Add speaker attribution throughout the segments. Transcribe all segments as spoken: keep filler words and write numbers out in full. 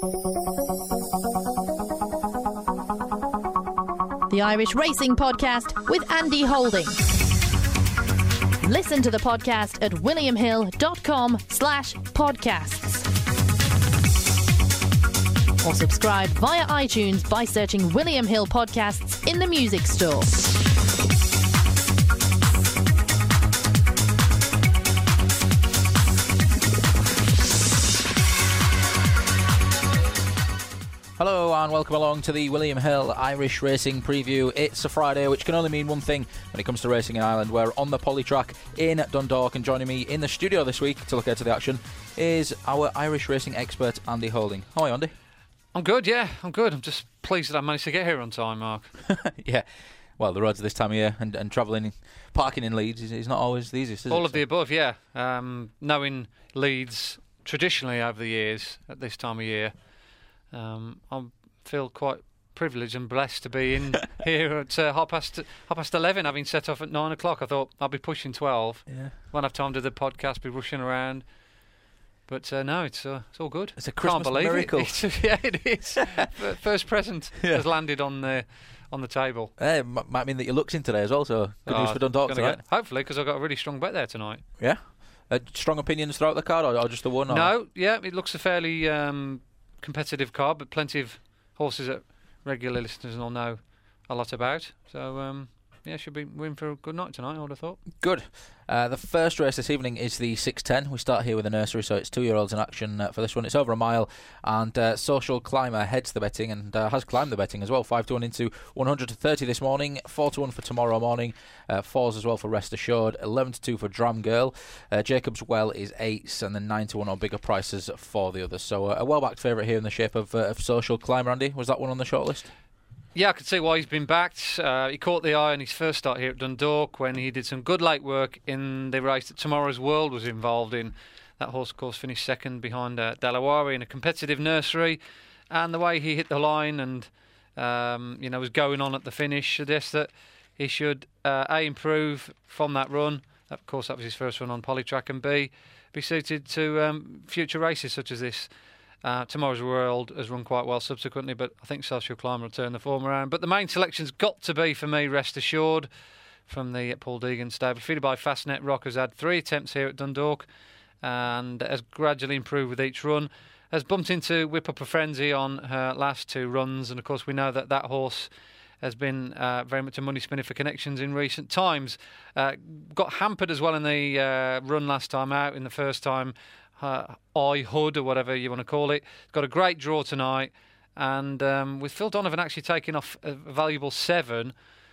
Speaker 1: The Irish Racing Podcast with Andy Holding. Listen to the podcast at williamhill.com slash podcasts. Or subscribe via iTunes by searching William Hill Podcasts in the music store.
Speaker 2: Hello and welcome along to the William Hill Irish Racing Preview. It's a Friday, which can only mean one thing when it comes to racing in Ireland. We're on the Polytrack in Dundalk, and joining me in the studio this week to look ahead to the action is our Irish racing expert, Andy Holding. How are you, Andy?
Speaker 3: I'm good, yeah, I'm good. I'm just pleased that I managed to get here on time, Mark.
Speaker 2: Yeah, well, the roads this time of year and, and travelling, parking in Leeds is, is not always the easiest, is
Speaker 3: All
Speaker 2: it?
Speaker 3: of the above, yeah. Um, knowing Leeds traditionally over the years at this time of year, um, I feel quite privileged and blessed to be in here at uh, half past half past eleven, having set off at nine o'clock. I thought I'll be pushing twelve.
Speaker 2: Yeah.
Speaker 3: Won't have time to do the podcast, be rushing around. But uh, no, it's uh, it's all good.
Speaker 2: It's a Christmas
Speaker 3: Can't believe
Speaker 2: miracle.
Speaker 3: It. It's, yeah, it is. F- First present
Speaker 2: Yeah.
Speaker 3: has landed on the on the table.
Speaker 2: Uh, m- might mean that your luck's in today as well, so good
Speaker 3: Oh,
Speaker 2: news for Dundalk
Speaker 3: gonna
Speaker 2: tonight.
Speaker 3: get- hopefully, because I've got a really strong bet there tonight.
Speaker 2: Yeah? Uh, strong opinions throughout the card, or, or just the one? Or?
Speaker 3: No, yeah, it looks a fairly um, competitive card, but plenty of horses that regular listeners will know a lot about. So, um, yeah, should be win for a good night tonight, I would have thought.
Speaker 2: Good. Uh, the first race this evening is the six ten. We start here with the nursery, so it's two-year-olds in action uh, for this one. It's over a mile, and uh, Social Climber heads the betting and uh, has climbed the betting as well. five to one into one hundred to thirty this morning, four to one for tomorrow morning, uh, fours as well for Rest Assured, eleven to two for Dram Girl. Uh, Jacob's Well is eights, and then nine to one or bigger prices for the others. So uh, a well-backed favourite here in the shape of, uh, of Social Climber. Andy, was that one on the shortlist?
Speaker 3: Yeah, I could see why he's been backed. Uh, he caught the eye on his first start here at Dundalk when he did some good late work in the race that Tomorrow's World was involved in. That horse, of course, finished second behind uh, Delaware in a competitive nursery. And the way he hit the line and, um, you know, was going on at the finish suggests that he should, uh, A, improve from that run. Of course, that was his first run on Polytrack. And B, be suited to um, future races such as this. Uh, Tomorrow's World has run quite well subsequently, but I think Social Climber will turn the form around. But the main selection's got to be, for me, Rest Assured from the Paul Deegan stable. Feeded by Fastnet Rock, has had three attempts here at Dundalk and has gradually improved with each run. Has bumped into Whip Up a Frenzy on her last two runs, and of course we know that that horse has been uh, very much a money spinner for Connections in recent times. Uh, got hampered as well in the uh, run last time out, in the first time. Uh, I Hood or whatever you want to call it. Got a great draw tonight, and um, with Phil Donovan actually taking off a valuable seven,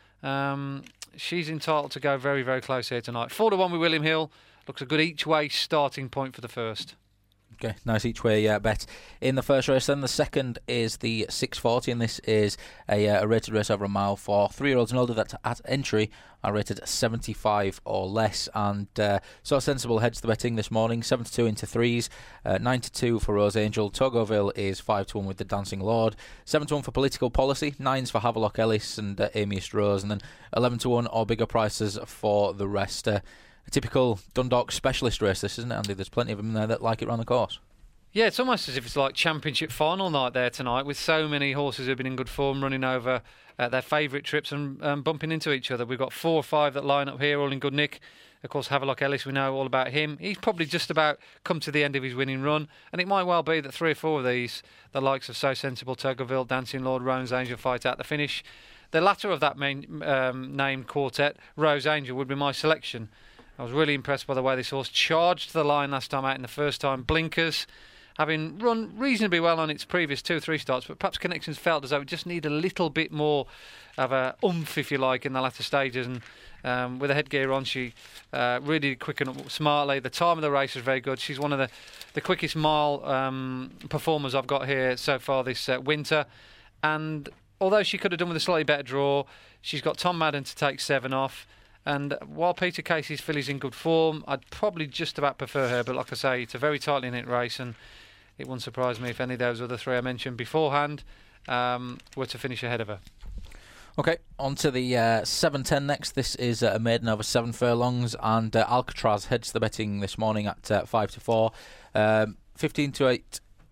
Speaker 3: um, she's entitled to go very, very close here tonight. Four to one with William Hill. Looks a good each-way starting point for the first.
Speaker 2: Okay, nice each way uh, bet in the first race. Then the second is the six forty, and this is a, uh, a rated race over a mile for three-year-olds and older that at entry are rated seventy-five or less. And uh, So Sensible heads the betting this morning, seven to two into threes, uh, nine to two for Rose Angel. Togoville is five to one with the Dancing Lord, seven to one for Political Policy, nines for Havelock Ellis and uh, Amiest Rose, and then eleven to one or bigger prices for the rest. Uh, A typical Dundalk specialist race, this, isn't it, Andy? There's plenty of them there that like it round the course.
Speaker 3: Yeah, it's almost as if it's like championship final night there tonight, with so many horses who've been in good form running over uh, their favourite trips and um, bumping into each other. We've got four or five that line up here, all in good nick. Of course, Havelock Ellis, we know all about him. He's probably just about come to the end of his winning run, and it might well be that three or four of these, the likes of So Sensible, Togoville, Dancing Lord, Rose Angel, fight out the finish. The latter of that main um, named quartet, Rose Angel, would be my selection. I was really impressed by the way this horse charged the line last time out in the first time. Blinkers, having run reasonably well on its previous two or three starts, but perhaps Connections felt as though it just needed a little bit more of a oomph, if you like, in the latter stages. And um, with the headgear on, she uh, really quickened up smartly. The time of the race was very good. She's one of the, the quickest mile um, performers I've got here so far this uh, winter. And although she could have done with a slightly better draw, she's got Tom Madden to take seven off. And while Peter Casey's filly's in good form, I'd probably just about prefer her. But like I say, it's a very tightly knit race, and it wouldn't surprise me if any of those other three I mentioned beforehand um, were to finish ahead of her.
Speaker 2: Okay, on to the uh, seven ten next. This is uh, a maiden over seven furlongs, and uh, Alcatraz heads the betting this morning at uh, five to four. Um, fifteen to eight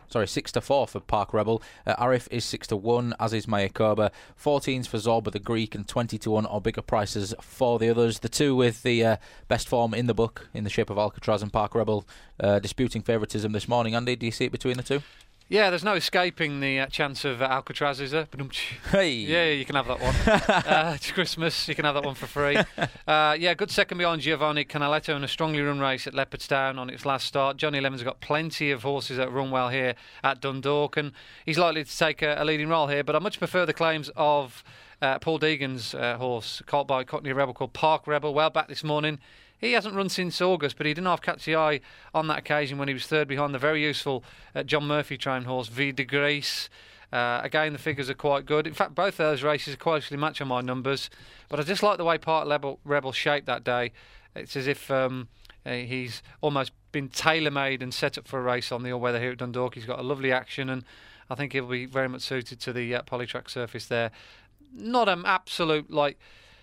Speaker 2: Sorry, six to four for Park Rebel. Uh, Arif is six to one, as is Mayakoba. fourteens for Zorba the Greek, and twenty to one or bigger prices for the others. The two with the uh, best form in the book, in the shape of Alcatraz and Park Rebel, uh, disputing favouritism this morning. Andy, do you see it between the two?
Speaker 3: Yeah, there's no escaping the uh, chance of uh, Alcatraz, is there?
Speaker 2: Hey.
Speaker 3: Yeah, you can have that one. uh, it's Christmas, you can have that one for free. Uh, yeah, good second behind Giovanni Canaletto in a strongly run race at Leopardstown on its last start. Johnny Lemon's got plenty of horses that run well here at Dundalk, and he's likely to take a, a leading role here, but I much prefer the claims of uh, Paul Deegan's uh, horse, caught by Cockney Rebel, called Park Rebel, well back this morning. He hasn't run since August, but he didn't half catch the eye on that occasion when he was third behind the very useful uh, John Murphy trained horse, Vie de Grace. Uh, again, the figures are quite good. In fact, both of those races are closely match on my numbers. But I just like the way Park Rebel, Rebel shaped that day. It's as if um, uh, he's almost been tailor-made and set up for a race on the all-weather here at Dundalk. He's got a lovely action, and I think he'll be very much suited to the uh, polytrack surface there. Not an absolute, like...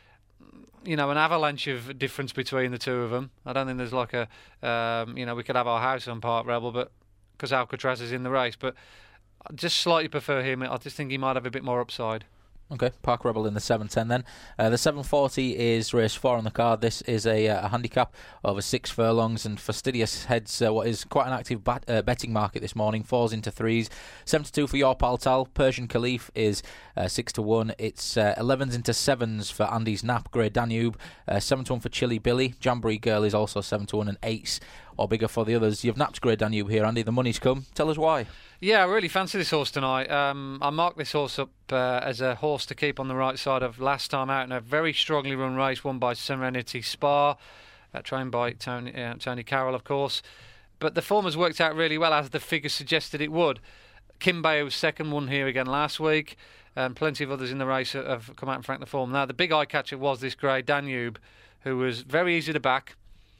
Speaker 3: you know, an avalanche of difference between the two of them. I don't think there's like a, um, you know, we could have our house on Park Rebel, but because Alcatraz is in the race. But I just slightly prefer him. I just think he might have a bit more upside.
Speaker 2: Okay, Park Rebel in the seven ten then. Uh, the seven forty is race four on the card. This is a, uh, a handicap over six furlongs, and Fastidious heads uh, what is quite an active bat, uh, betting market this morning. Fours into threes. seven to two for Your Pal Tal. Persian Khalif is uh, six to one. It's uh, elevens into sevens for Andy's Nap, Grey Danube. Uh, seven to one for Chili Billy. Jamboree Girl is also seven to one, and eights or bigger for the others. You've napped Grey Danube here, Andy. The money's come. Tell us why.
Speaker 3: Yeah, I really fancy this horse tonight. Um, I marked this horse up uh, as a horse to keep on the right side of last time out in a very strongly run race, won by Serenity Spa, uh, trained by Tony, uh, Tony Carroll, of course. But the form has worked out really well, as the figures suggested it would. Kimbe was second, won here again last week, and plenty of others in the race have come out and franked the form. Now, the big eye catcher was this Grey Danube, who was very easy to back.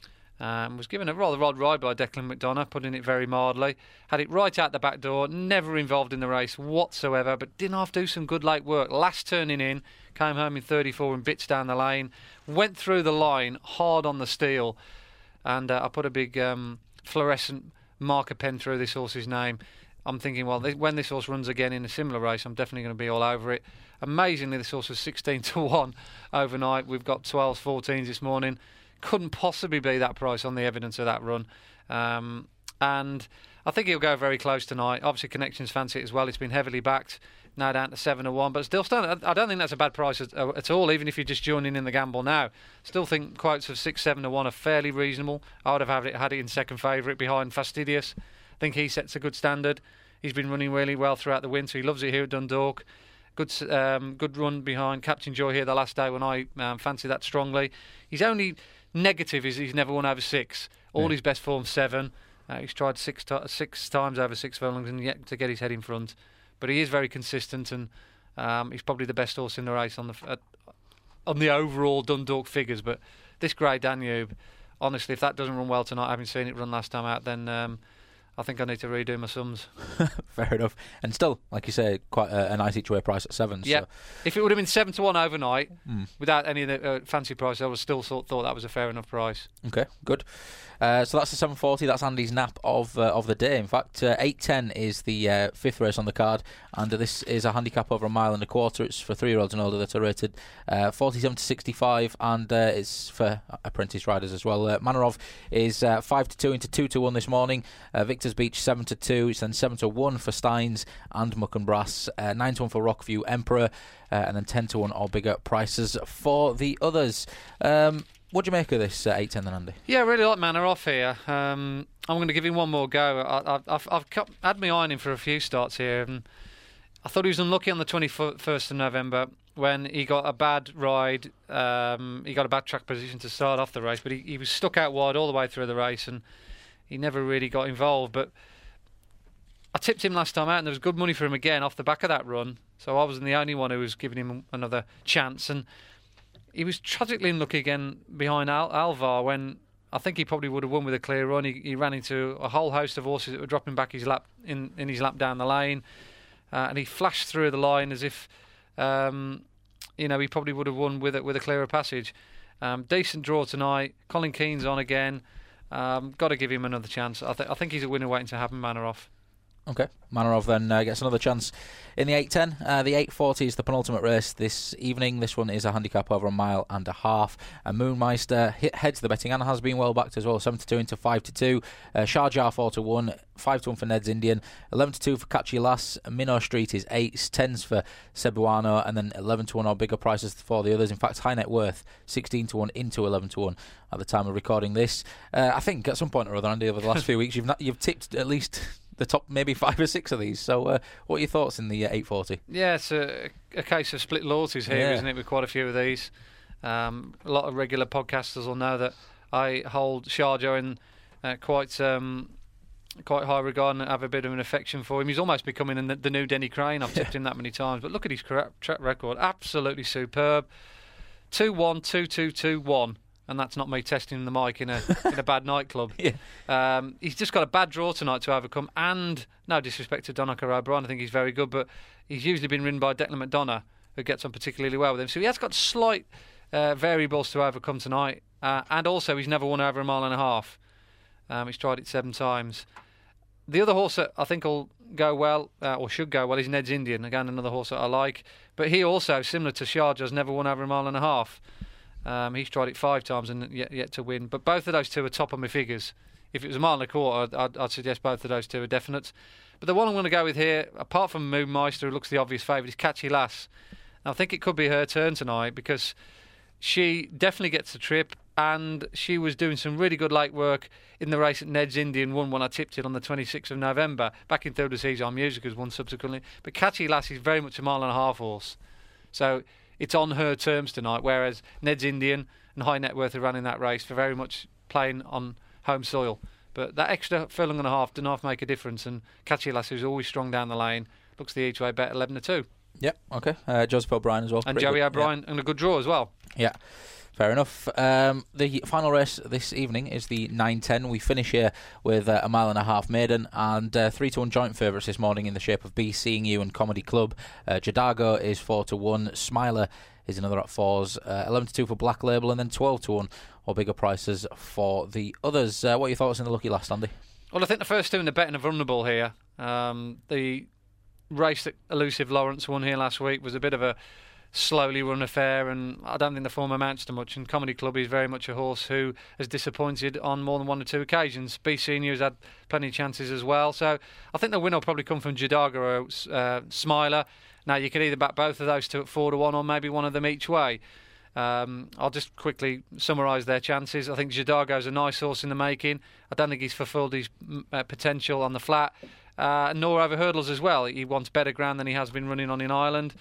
Speaker 3: Um, was given a rather odd ride by Declan McDonough, putting it very mildly. Had it right out the back door, never involved in the race whatsoever, but didn't have to do some good late work. Last turning in, came home in thirty-four and bits down the lane, went through the line hard on the steel, and uh, I put a big um, fluorescent marker pen through this horse's name. I'm thinking, well, th- when this horse runs again in a similar race, I'm definitely going to be all over it. Amazingly, this horse was sixteen to one overnight. We've got twelves, fourteens this morning. Couldn't possibly be that price on the evidence of that run. Um, and I think he'll go very close tonight. Obviously, Connections fancy it as well. It's been heavily backed, now down to seven to one. But still, still, I don't think that's a bad price at, at all, even if you're just joining in the gamble now. Still think quotes of six, seven to one are fairly reasonable. I would have had it, had it in second favourite behind Fastidious. I think he sets a good standard. He's been running really well throughout the winter. He loves it here at Dundalk. Good um, good run behind Captain Joy here the last day when I um, fancy that strongly. He's only... negative is he's never won over six. All yeah. his best form seven. Uh, he's tried six to- six times over six furlongs and yet to get his head in front. But he is very consistent, and um, he's probably the best horse in the race on the uh, on the overall Dundalk figures. But this Grey Danube, honestly, if that doesn't run well tonight, having seen it run last time out, then um, I think I need to redo my sums.
Speaker 2: Fair enough. And still, like you say, quite a, a nice each way price at seven.
Speaker 3: Yeah.
Speaker 2: So.
Speaker 3: If it would have been seven to one overnight,
Speaker 2: mm.
Speaker 3: without any of the uh, fancy price, I would still thought, thought that was a fair enough price.
Speaker 2: Okay, good. Uh, so that's the seven forty. That's Andy's nap of uh, of the day. In fact, uh, eight ten is the uh, fifth race on the card, and this is a handicap over a mile and a quarter. It's for three-year-olds and older that are rated uh, forty-seven to sixty-five, and uh, it's for apprentice riders as well. Uh, Manarov is uh, five to two into two to one this morning. Uh, Victor's Beach seven to two. It's then seven to one for Steins and Muck and Brass. Uh, nine to one for Rockview Emperor, uh, and then ten to one or bigger prices for the others. Um, What do you make of this uh, eight ten then, Andy?
Speaker 3: Yeah, I really like Manor off here. Um, I'm going to give him one more go. I, I've, I've, I've cut, had my eye on him for a few starts here, and I thought he was unlucky on the twenty-first of November when he got a bad ride. Um, he got a bad track position to start off the race, but he, he was stuck out wide all the way through the race, and he never really got involved. But I tipped him last time out, and there was good money for him again off the back of that run. So I wasn't the only one who was giving him another chance, and he was tragically unlucky again behind Al- Alvar when I think he probably would have won with a clear run. He, he ran into a whole host of horses that were dropping back his lap in, in his lap down the lane, uh, and he flashed through the line as if um, you know he probably would have won with it with a clearer passage. Um, decent draw tonight. Colin Keane's on again. Um, got to give him another chance. I, th- I think he's a winner waiting to happen. Manor off.
Speaker 2: Okay. Manarov then uh, gets another chance in the eight ten. Uh, the eight forty is the penultimate race this evening. This one is a handicap over a mile and a half. And Moonmeister hit, heads the betting and has been well backed as well. seven to two into five to two. Uh, Sharjah four to one. five to one for Ned's Indian. eleven to two for Catchy Lass. Minnow Street is eights. tens for Cebuano. And then eleven to one or bigger prices for the others. In fact, High Net Worth sixteen to one into eleven to one at the time of recording this. Uh, I think at some point or other, Andy, over the last few weeks, you've not, you've tipped at least the top maybe five or six of these. So uh, what are your thoughts in the uh, eight forty?
Speaker 3: Yeah, it's a, a case of split loyalties here,
Speaker 2: yeah.
Speaker 3: isn't it, with quite a few of these. Um, a lot of regular podcasters will know that I hold Sharjah in uh, quite um, quite high regard and have a bit of an affection for him. He's almost becoming the, the new Denny Crane. I've tipped him that many times. But look at his track record. Absolutely superb. two one, two two, two one. And that's not me testing the mic in a in a bad nightclub. Yeah. Um, he's just got a bad draw tonight to overcome. And no disrespect to Donnacha O'Brien, I think he's very good, but he's usually been ridden by Declan McDonough, who gets on particularly well with him. So he has got slight uh, variables to overcome tonight. Uh, and also, he's never won over a mile and a half. Um, he's tried it seven times. The other horse that I think will go well, uh, or should go well, is Ned's Indian. Again, another horse that I like. But he also, similar to Sharjah, has never won over a mile and a half. Um, he's tried it five times and yet, yet to win. But both of those two are top of my figures. If it was a mile and a quarter, I'd, I'd suggest both of those two are definite. But the one I'm going to go with here, apart from Moonmeister, who looks the obvious favourite, is Catchy Lass. And I think it could be her turn tonight because she definitely gets the trip, and she was doing some really good late work in the race at Ned's Indian. Won when I tipped it on the twenty-sixth of November. Back in third to Season Music has won subsequently. But Catchy Lass is very much a mile and a half horse. So it's on her terms tonight, whereas Ned's Indian and High Net Worth are running that race for very much playing on home soil. But that extra furlong and a half did not make a difference, and Catchy Lass, who's always strong down the lane, looks the each way bet eleven to two.
Speaker 2: Yep, okay. Uh, Joseph O'Brien as well.
Speaker 3: And Joey
Speaker 2: good.
Speaker 3: O'Brien, yeah. And a good draw as well.
Speaker 2: Yeah. Fair enough. Um, the final race this evening is the nine ten. We finish here with uh, a mile and a half maiden and uh, three to one joint favourites this morning in the shape of Be Seeing You and Comedy Club. Uh, Jadago is four to one. Smiler is another at fours. Uh, eleven to two for Black Label, and then twelve to one or bigger prices for the others. Uh, what are your thoughts in the lucky last, Andy?
Speaker 3: Well, I think the first two in the betting are vulnerable here. Um, the race that Elusive Lawrence won here last week was a bit of a slowly run affair, and I don't think the form amounts to much. And Comedy Club is very much a horse who has disappointed on more than one or two occasions. B Senior has had plenty of chances as well, so I think the win will probably come from Jadago or uh, Smiler. Now you could either back both of those two at four to one, or maybe one of them each way. Um, I'll just quickly summarise their chances. I think Jadago's a nice horse in the making. I don't think he's fulfilled his uh, potential on the flat, uh, nor over hurdles as well. He wants better ground than he has been running on in Ireland.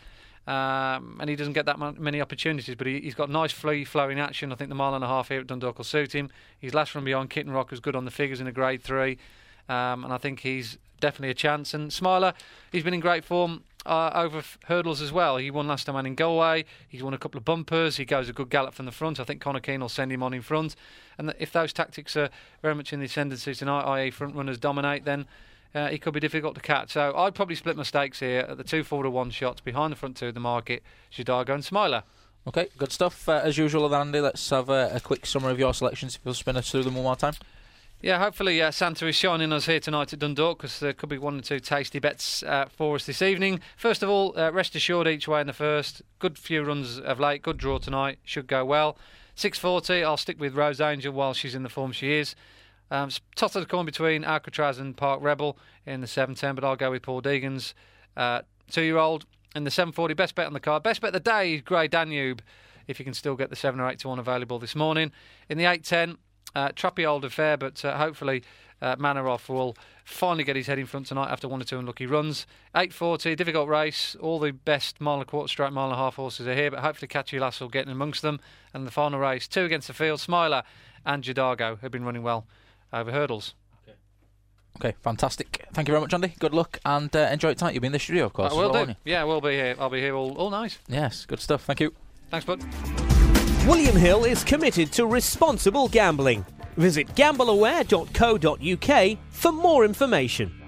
Speaker 3: Um, and he doesn't get that many opportunities, but he, he's got nice free flowing action. I think the mile and a half here at Dundalk will suit him. His last run beyond Kitten Rock was good on the figures in a grade three, um, and I think he's definitely a chance. And Smiler, he's been in great form uh, over f- hurdles as well. He won last time out in Galway. He's won a couple of bumpers. He goes a good gallop from the front. I think Conor Keane will send him on in front. And th- if those tactics are very much in the ascendancy tonight, that is front runners dominate, then Uh, he could be difficult to catch. So I'd probably split my stakes here at the two four to one shots behind the front two of the market, Jadago and Smiler.
Speaker 2: Okay, good stuff. Uh, as usual, then, Andy, let's have a, a quick summary of your selections if you'll spin us through them one more time.
Speaker 3: Yeah, hopefully uh, Santa is shining us here tonight at Dundalk, because there could be one or two tasty bets uh, for us this evening. First of all, uh, rest assured each way in the first. Good few runs of late, good draw tonight, should go well. six forty, I'll stick with Rose Angel while she's in the form she is. Um, toss of the coin between Alcatraz and Park Rebel in the seven ten, but I'll go with Paul Deegan's uh, two-year-old in the seven forty. Best bet on the card. Best bet of the day is Grey Danube, if you can still get the seven or eight to one available this morning. In the eight ten, uh, trappy old affair, but uh, hopefully uh, Manarov will finally get his head in front tonight after one or two unlucky runs. eight forty, difficult race. All the best mile and a quarter straight, mile and a half horses are here, but hopefully Catchy Lass will get in amongst them. And the final race, two against the field, Smiler and Jadago, who've been running well over hurdles. Okay.
Speaker 2: Okay, fantastic. Thank you very much, Andy. Good luck, and uh, enjoy it tonight. You'll be in the studio, of course.
Speaker 3: I will well, do. Yeah, we'll be here. I'll be here all, all night.
Speaker 2: Yes, good stuff. Thank you.
Speaker 3: Thanks, bud.
Speaker 4: William Hill is committed to responsible gambling. Visit gambleaware dot co dot uk for more information.